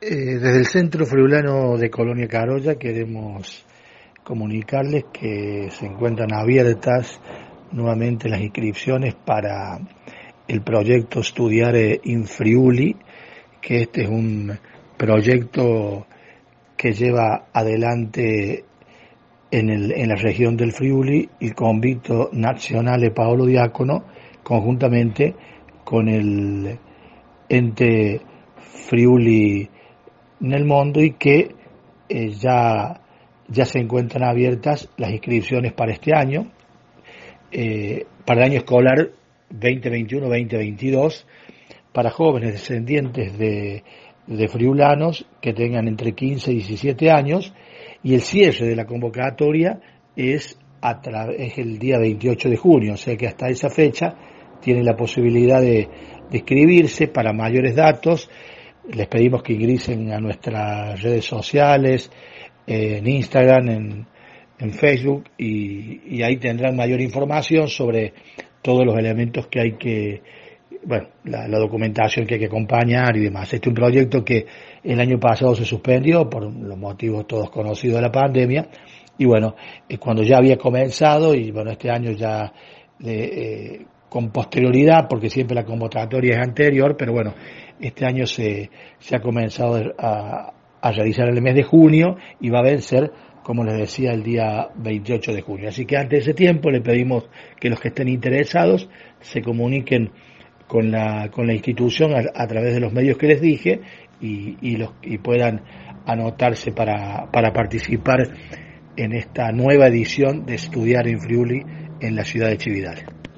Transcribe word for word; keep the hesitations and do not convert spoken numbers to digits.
Eh, desde el Centro Friulano de Colonia Carolla queremos comunicarles que se encuentran abiertas nuevamente las inscripciones para el proyecto Studiare in Friuli, que este es un proyecto que lleva adelante en, el, en la región del Friuli il Convitto Nazionale Paolo Diacono, conjuntamente con el ente Friuli nel Mondo, y que eh, ya, ya se encuentran abiertas las inscripciones para este año, eh, para el año escolar veinte veintiuno veinte veintidós, para jóvenes descendientes de, de friulanos que tengan entre quince y diecisiete años, y el cierre de la convocatoria es, a tra- es el día veintiocho de junio, o sea que hasta esa fecha tienen la posibilidad de, de inscribirse. Para mayores datos les pedimos que ingresen a nuestras redes sociales, eh, en Instagram, en, en Facebook, y, y ahí tendrán mayor información sobre todos los elementos que hay que, bueno, la, la documentación que hay que acompañar y demás. Este es un proyecto que el año pasado se suspendió por los motivos todos conocidos de la pandemia, y bueno, es cuando ya había comenzado, y bueno, este año ya eh, eh, con posterioridad, porque siempre la convocatoria es anterior, pero bueno, este año se, se ha comenzado a, a realizar en el mes de junio y va a vencer, como les decía, el día veintiocho de junio. Así que antes de ese tiempo le pedimos que los que estén interesados se comuniquen con la, con la institución a, a través de los medios que les dije, y, y, los, y puedan anotarse para, para participar en esta nueva edición de Studiare in Friuli en la ciudad de Cividale.